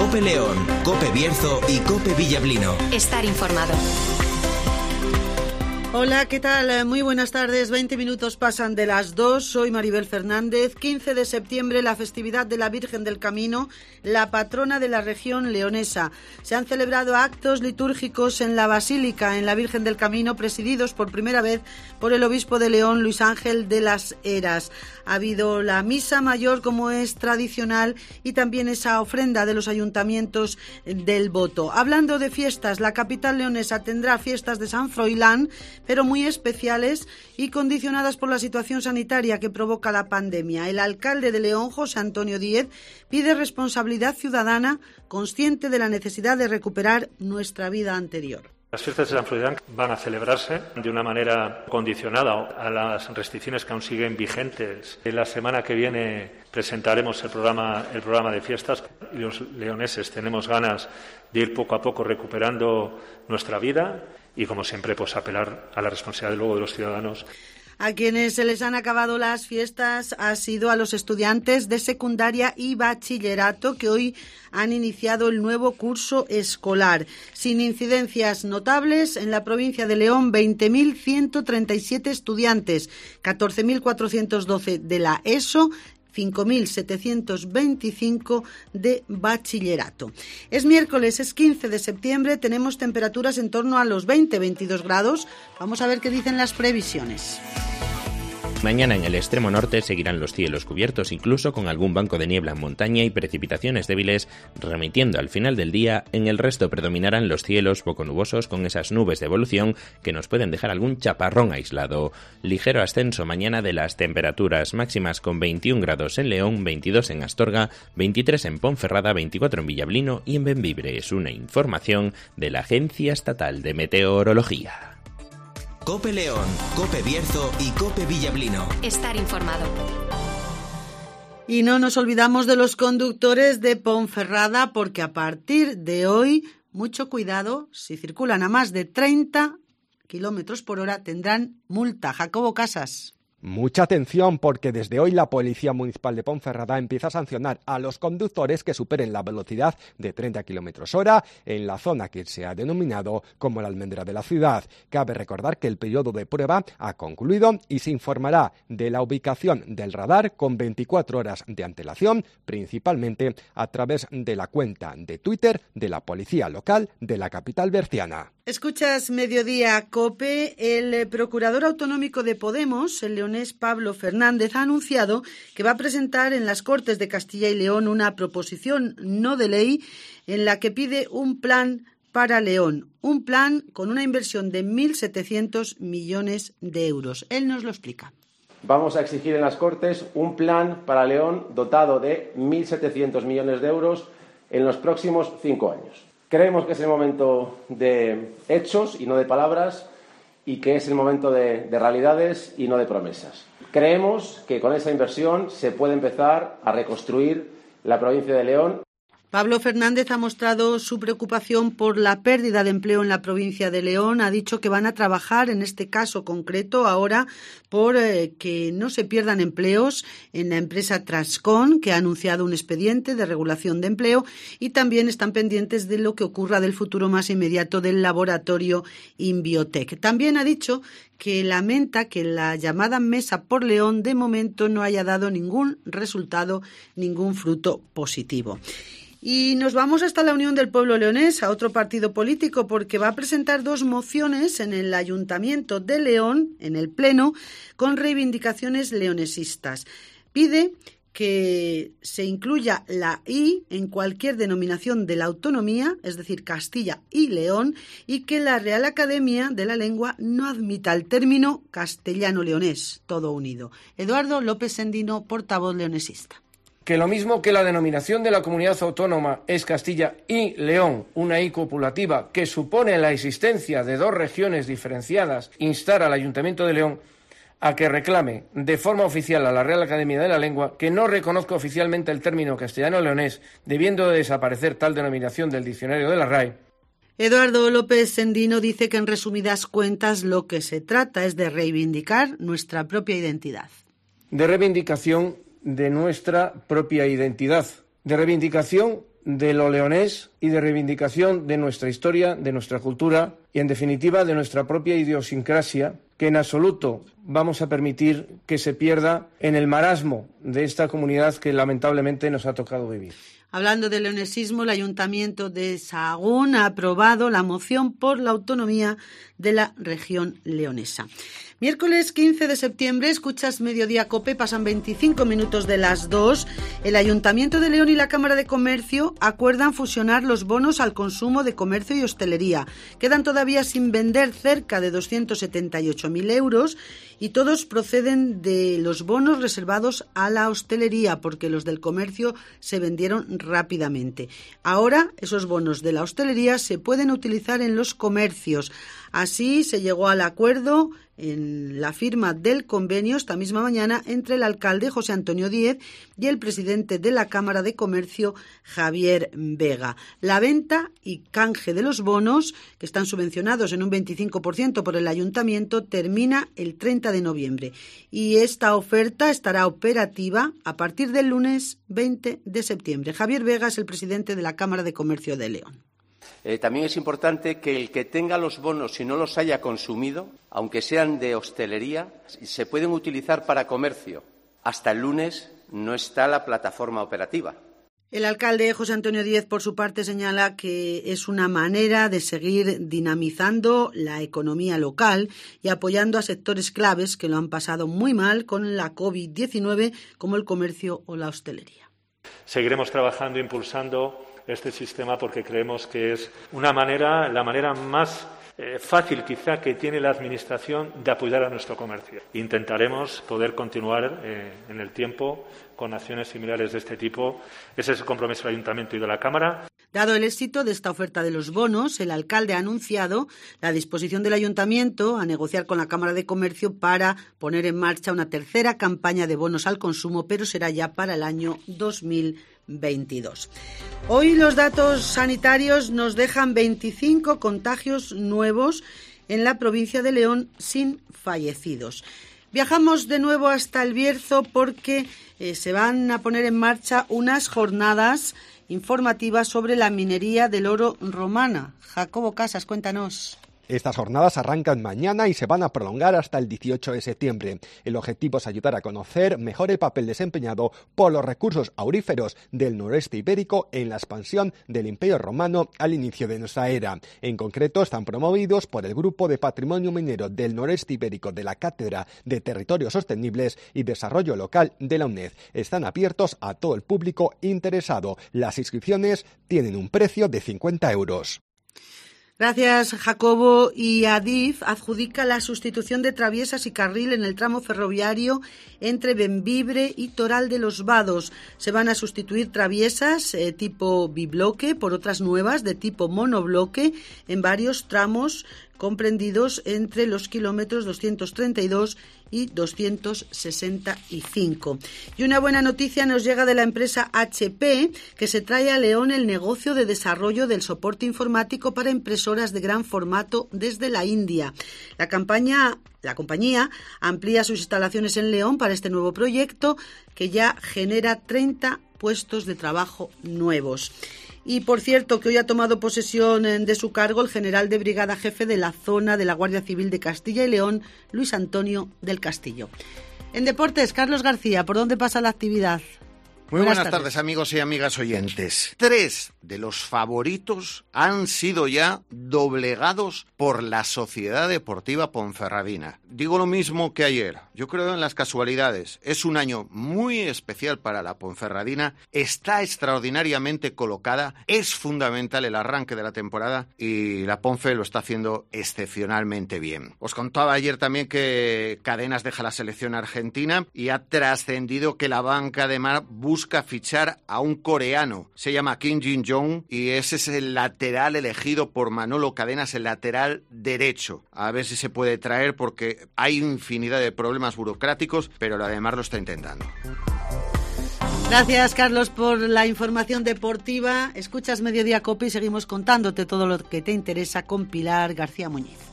COPE León, COPE Bierzo y COPE Villablino. Estar informado. Hola, ¿qué tal? Muy buenas tardes. 20 minutos pasan de las 2. Soy Maribel Fernández. 15 de septiembre, la festividad de la Virgen del Camino, la patrona de la región leonesa. Se han celebrado actos litúrgicos en la Basílica, en la Virgen del Camino, presididos por primera vez por el obispo de León, Luis Ángel de las Heras. Ha habido la misa mayor, como es tradicional, y también esa ofrenda de los ayuntamientos del voto. Hablando de fiestas, la capital leonesa tendrá fiestas de San Froilán, pero muy especiales y condicionadas por la situación sanitaria que provoca la pandemia. El alcalde de León, José Antonio Díez, pide responsabilidad ciudadana, consciente de la necesidad de recuperar nuestra vida anterior. Las fiestas de San Froilán van a celebrarse de una manera condicionada a las restricciones que aún siguen vigentes. La semana que viene presentaremos el programa de fiestas. Los leoneses tenemos ganas de ir poco a poco recuperando nuestra vida y, como siempre, pues apelar a la responsabilidad luego de los ciudadanos. A quienes se les han acabado las fiestas ha sido a los estudiantes de secundaria y bachillerato que hoy han iniciado el nuevo curso escolar. Sin incidencias notables, en la provincia de León, 20.137 estudiantes, 14.412 de la ESO, 5.725 de bachillerato. Es miércoles, es 15 de septiembre, tenemos temperaturas en torno a los 20-22 grados. Vamos a ver qué dicen las previsiones. Mañana en el extremo norte seguirán los cielos cubiertos, incluso con algún banco de niebla en montaña y precipitaciones débiles, remitiendo al final del día. En el resto predominarán los cielos poco nubosos con esas nubes de evolución que nos pueden dejar algún chaparrón aislado. Ligero ascenso mañana de las temperaturas máximas con 21 grados en León, 22 en Astorga, 23 en Ponferrada, 24 en Villablino y en Bembibre. Es una información de la Agencia Estatal de Meteorología. COPE León, COPE Bierzo y COPE Villablino. Estar informado. Y no nos olvidamos de los conductores de Ponferrada, porque a partir de hoy, mucho cuidado, si circulan a más de 30 kilómetros por hora tendrán multa. Jacobo Casas. Mucha atención, porque desde hoy la Policía Municipal de Ponferrada empieza a sancionar a los conductores que superen la velocidad de 30 km/h en la zona que se ha denominado como la almendra de la ciudad. Cabe recordar que el periodo de prueba ha concluido y se informará de la ubicación del radar con 24 horas de antelación, principalmente a través de la cuenta de Twitter de la Policía Local de la capital berciana. Escuchas Mediodía COPE. El procurador autonómico de Podemos, el leonés Pablo Fernández, ha anunciado que va a presentar en las Cortes de Castilla y León una proposición no de ley en la que pide un plan para León, un plan con una inversión de 1.700 millones de euros. Él nos lo explica. Vamos a exigir en las Cortes un plan para León dotado de 1.700 millones de euros en los próximos 5 años. Creemos que es el momento de hechos y no de palabras, y que es el momento de realidades y no de promesas. Creemos que con esa inversión se puede empezar a reconstruir la provincia de León. Pablo Fernández ha mostrado su preocupación por la pérdida de empleo en la provincia de León. Ha dicho que van a trabajar en este caso concreto ahora por que no se pierdan empleos en la empresa Trascon, que ha anunciado un expediente de regulación de empleo, y también están pendientes de lo que ocurra del futuro más inmediato del laboratorio Inbiotech. También ha dicho que lamenta que la llamada Mesa por León de momento no haya dado ningún resultado, ningún fruto positivo. Y nos vamos hasta la Unión del Pueblo Leonés, a otro partido político, porque va a presentar 2 mociones en el Ayuntamiento de León, en el Pleno, con reivindicaciones leonesistas. Pide que se incluya la I en cualquier denominación de la autonomía, es decir, Castilla y León, y que la Real Academia de la Lengua no admita el término castellano-leonés, todo unido. Eduardo López Sendino, portavoz leonesista. Que lo mismo que la denominación de la comunidad autónoma es Castilla y León, una I copulativa que supone la existencia de 2 regiones diferenciadas, instar al Ayuntamiento de León a que reclame de forma oficial a la Real Academia de la Lengua que no reconozca oficialmente el término castellano-leonés, debiendo de desaparecer tal denominación del diccionario de la RAE. Eduardo López Sendino dice que en resumidas cuentas lo que se trata es de reivindicar nuestra propia identidad. De reivindicación de nuestra propia identidad, de reivindicación de lo leonés y de reivindicación de nuestra historia, de nuestra cultura y, en definitiva, de nuestra propia idiosincrasia, que en absoluto vamos a permitir que se pierda en el marasmo de esta comunidad que lamentablemente nos ha tocado vivir. Hablando del leonesismo, el Ayuntamiento de Sahagún ha aprobado la moción por la autonomía de la región leonesa. Miércoles 15 de septiembre, escuchas Mediodía COPE, pasan 25 minutos de las 2. El Ayuntamiento de León y la Cámara de Comercio acuerdan fusionar los bonos al consumo de comercio y hostelería. Quedan todavía sin vender cerca de 278.000 euros y todos proceden de los bonos reservados a la hostelería, porque los del comercio se vendieron rápidamente. Ahora esos bonos de la hostelería se pueden utilizar en los comercios. Así se llegó al acuerdo en la firma del convenio esta misma mañana entre el alcalde José Antonio Díez y el presidente de la Cámara de Comercio, Javier Vega. La venta y canje de los bonos, que están subvencionados en un 25% por el ayuntamiento, termina el 30 de noviembre y esta oferta estará operativa a partir del lunes 20 de septiembre. Javier Vega es el presidente de la Cámara de Comercio de León. También es importante que el que tenga los bonos, si no los haya consumido, aunque sean de hostelería, se pueden utilizar para comercio. Hasta el lunes no está la plataforma operativa. El alcalde José Antonio Díez, por su parte, señala que es una manera de seguir dinamizando la economía local y apoyando a sectores claves que lo han pasado muy mal con la COVID-19, como el comercio o la hostelería. Seguiremos trabajando, impulsando este sistema porque creemos que es la manera más fácil quizá que tiene la Administración de apoyar a nuestro comercio. Intentaremos poder continuar en el tiempo con acciones similares de este tipo. Ese es el compromiso del Ayuntamiento y de la Cámara. Dado el éxito de esta oferta de los bonos, el alcalde ha anunciado la disposición del Ayuntamiento a negociar con la Cámara de Comercio para poner en marcha una tercera campaña de bonos al consumo, pero será ya para el año 2022. Hoy los datos sanitarios nos dejan 25 contagios nuevos en la provincia de León sin fallecidos. Viajamos de nuevo hasta El Bierzo porque se van a poner en marcha unas jornadas informativas sobre la minería del oro romana. Jacobo Casas, cuéntanos. Estas jornadas arrancan mañana y se van a prolongar hasta el 18 de septiembre. El objetivo es ayudar a conocer mejor el papel desempeñado por los recursos auríferos del noroeste ibérico en la expansión del Imperio Romano al inicio de nuestra era. En concreto, están promovidos por el Grupo de Patrimonio Minero del Noroeste Ibérico de la Cátedra de Territorios Sostenibles y Desarrollo Local de la UNED. Están abiertos a todo el público interesado. Las inscripciones tienen un precio de 50 euros. Gracias, Jacobo. Y Adif adjudica la sustitución de traviesas y carril en el tramo ferroviario entre Bembibre y Toral de los Vados. Se van a sustituir traviesas tipo bibloque por otras nuevas de tipo monobloque en varios tramos comprendidos entre los kilómetros 232 y 265. Y una buena noticia nos llega de la empresa HP, que se trae a León el negocio de desarrollo del soporte informático para impresoras de gran formato desde la India. La compañía amplía sus instalaciones en León para este nuevo proyecto, que ya genera 30 puestos de trabajo nuevos. Y por cierto, que hoy ha tomado posesión de su cargo el general de brigada jefe de la zona de la Guardia Civil de Castilla y León, Luis Antonio del Castillo. En deportes, Carlos García, ¿por dónde pasa la actividad? Muy buenas tardes, amigos y amigas oyentes. 3 de los favoritos han sido ya doblegados por la Sociedad Deportiva Ponferradina. Digo lo mismo que ayer. Yo creo en las casualidades. Es un año muy especial para la Ponferradina. Está extraordinariamente colocada. Es fundamental el arranque de la temporada y la Ponfe lo está haciendo excepcionalmente bien. Os contaba ayer también que Cadenas deja la selección argentina y ha trascendido que la banca de Mar busca fichar a un coreano. Se llama Kim Jin-jong y ese es el lateral elegido por Manolo Cadenas, el lateral derecho. A ver si se puede traer porque hay infinidad de problemas burocráticos, pero la de Mar lo está intentando. Gracias, Carlos, por la información deportiva. Escuchas Mediodía COPE y seguimos contándote todo lo que te interesa con Pilar García Muñiz.